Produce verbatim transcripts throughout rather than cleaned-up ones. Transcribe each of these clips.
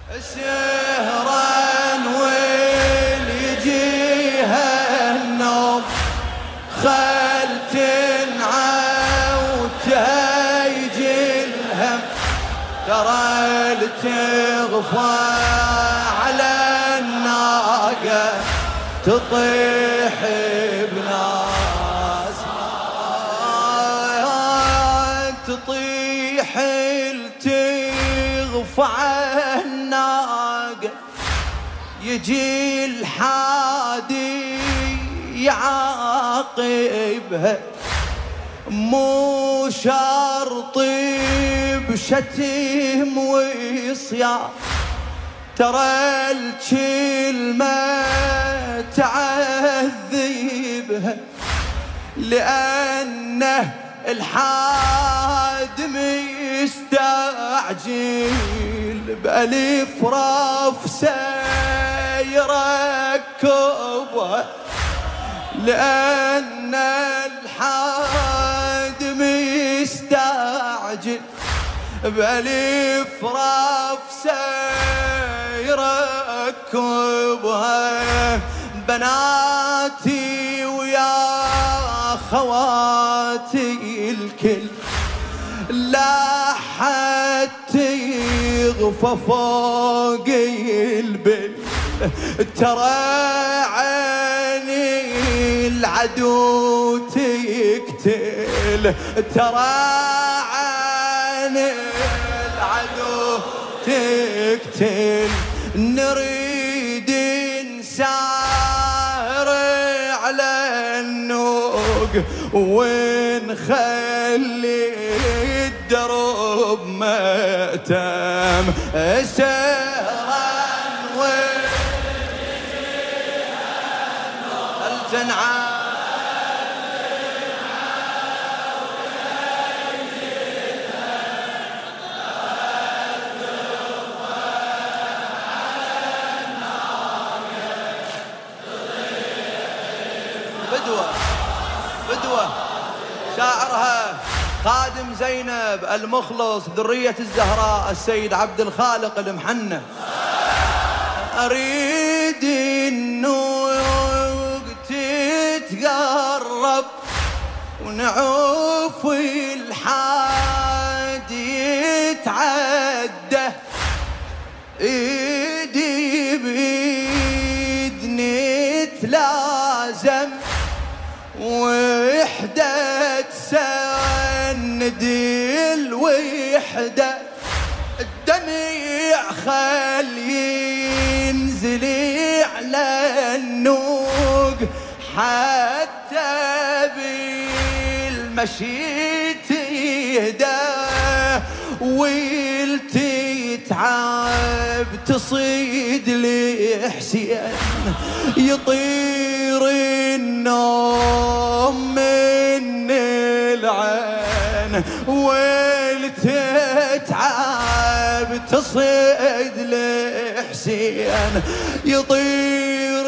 سهران ويجيها النوم خل تنعوتها يجي الهم ترى تغفى على الناقة تطيح بناس تطيح تغفى الناقة يجي الحادي يعاقبها مو شرط بشتم وصيام ترى الكلمة تعذبها لأنه الحاد مستعجل بألف رفسة يركبها لأن الحاد مستعجل بألف رفسة يركبها بناتي ويا خواتي الكل لا حتى يغفى فوق البل ترى عيني العدو تقتل ترى عيني العدو تقتل نريد نسار على النوق ونخلي الدرب مأتم سهران والتنعام بدوة بدوة شاعرها خادم زينب المخلص ذرية الزهراء السيد عبد الخالق المحنة أريد النوق تتقرب ونعوف الحاد يتعدى ايدي بيد نتلازم وحدة تسند الوحدة الدمع خل ينزل على النوق حتى بالمشي تهدى والتتعب تصيد لحسين يطير النوم من العين والتتعب تصيد لحسين يطير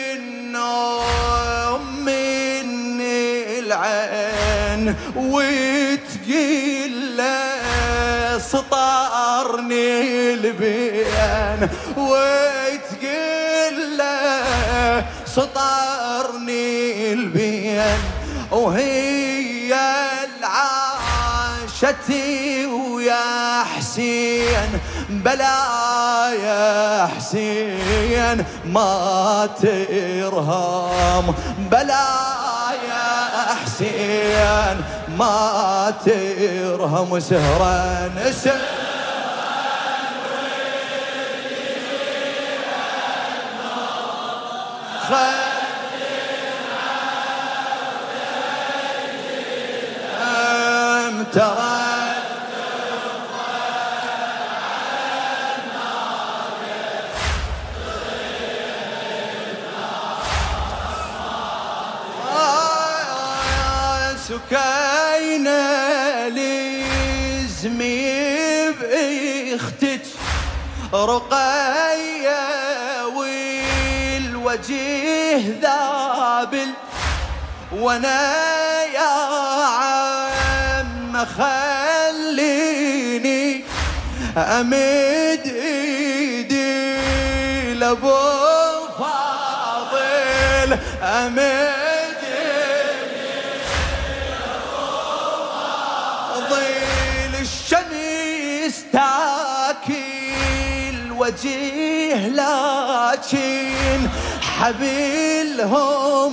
النوم من العين وتقيل سطرني البين وتقيل سطرني البين وهي العاشتي ويا حسين بلا يا حسين ما ترهم بلا يا حسين ما ترهم سهران سهران ترى سكينة لزمي بإختك رقية والوجه ذابل وانا يا عم خليني امد ايدي لابو فاضل امد ضيل الشمس تاكل وجيه لكن حبيلهم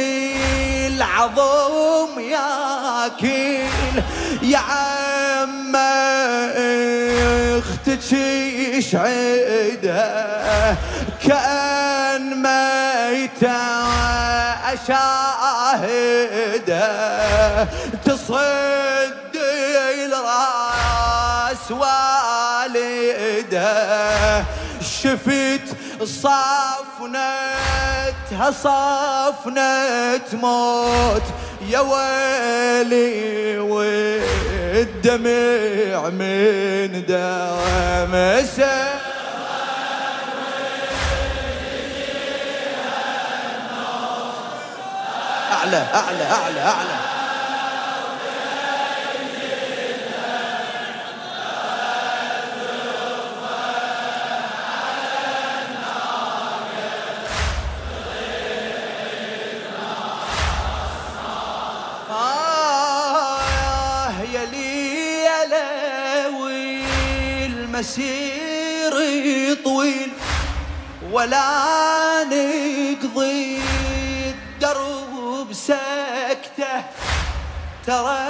بالعظم ياكل. يا عم اختك يشعدها كأن ميتة أشاهدها تصد الراس والدها. شفت صافنتها صافنة موت يا ويلي والدمع من دم أعلى أعلى أعلى أعلى. المسير طويل ولا نقضي الدرب سكته ترى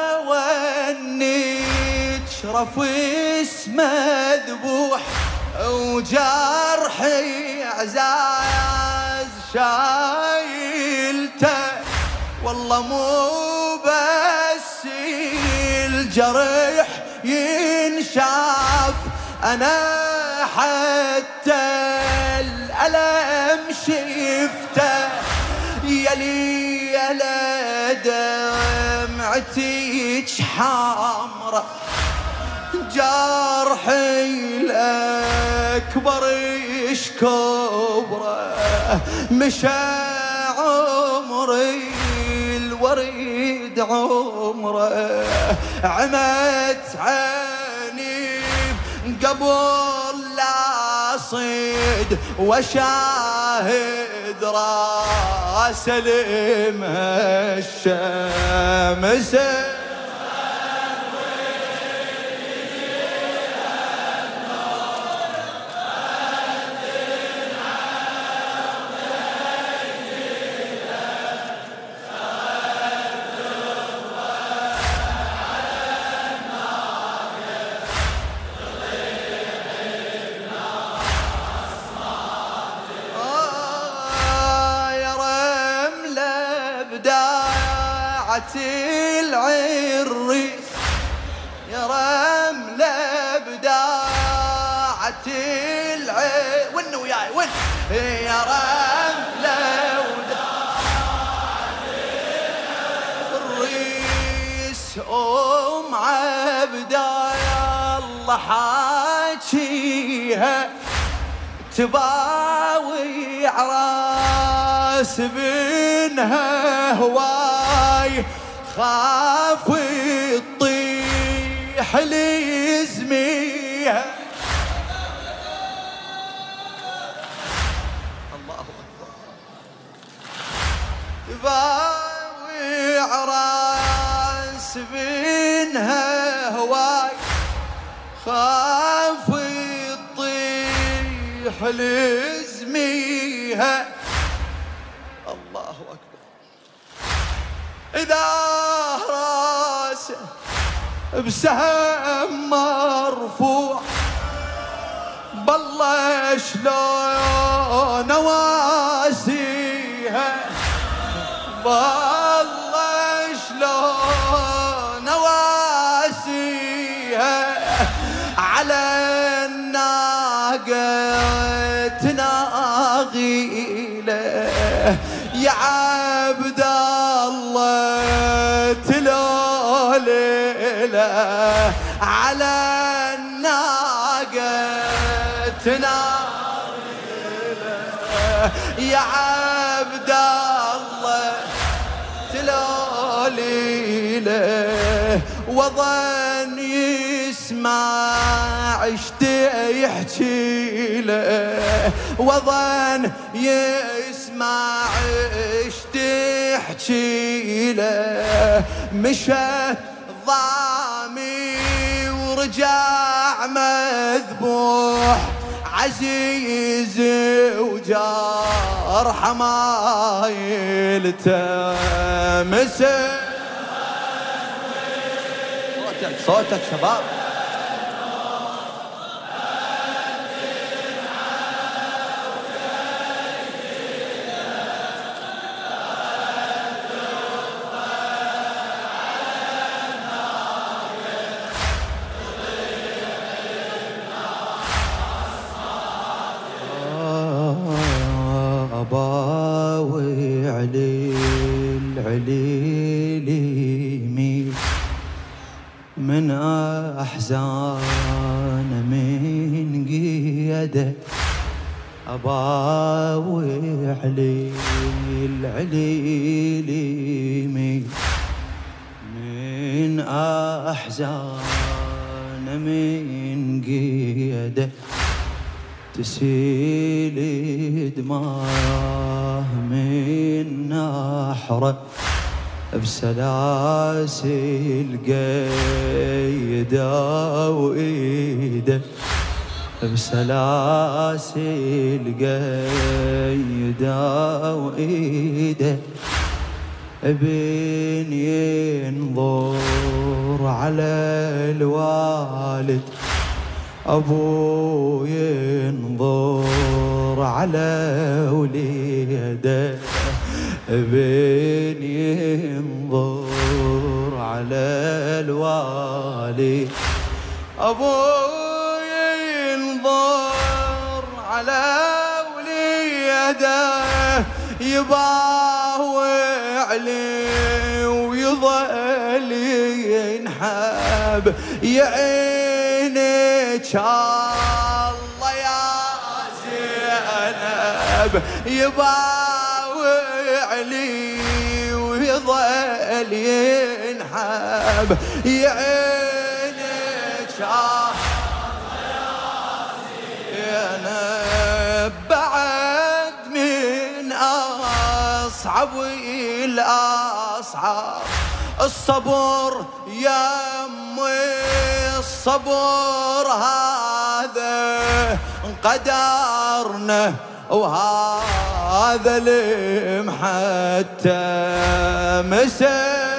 ونشرف اسمه ذبوح وجرحي عزاز شايلته. والله مو بس الجرح ينشاف أنا حتى الألم شفته. يلي يلا دمعتك حمرة جرحي الأكبر يشكبره مشى عمري الوريد عمره عمت عيني قبل لا صيد وشاهد راس لمها الشمس. العريس يا رملة بداعة العريس وين وياي وين يا رملة وداعة العريس أم عبدا يا الله حاجيها تباوي عراس بنها هواي خاف يطيح ليزميها. الله أكبر. تباوي عراس بنها هواي خاف يطيح ليزميها. الله أكبر. إذا راسه بسهم مرفوع بالله شلون واسيها بالله شلون واسيها على الناقة تناغيله يا عبد الله تلوليله على الناقة تناغيله يا عبد الله تلوليله وظن يسمع يسمع اشتي يحكي له وظن يسمع اشتي يحكي له مشى ضامي ورجع مذبوح عزيز وجار حمايلته مسك صوتك صوتك شباب أباوي عليل عليل يميل من أحزان من قيده أباوي عليل عليل يميل من أحزان من قيده تسيل دماه من نحره بسلاسل قيده وإيده بسلاسل قيده وإيده ابن ينظر على الوالد أبو ينظر على وليده ابن ينظر على الوالد أبو ينظر على وليده يباوي عليه ويظل ينحب يا عينك الله يا زينب يباوي عليه ويظل ينحب يا عينك الله يا زينب بعد من أصعب الأصعب الصبر يا أمي الصبر هذا قدرنا وهذا المحتم مسك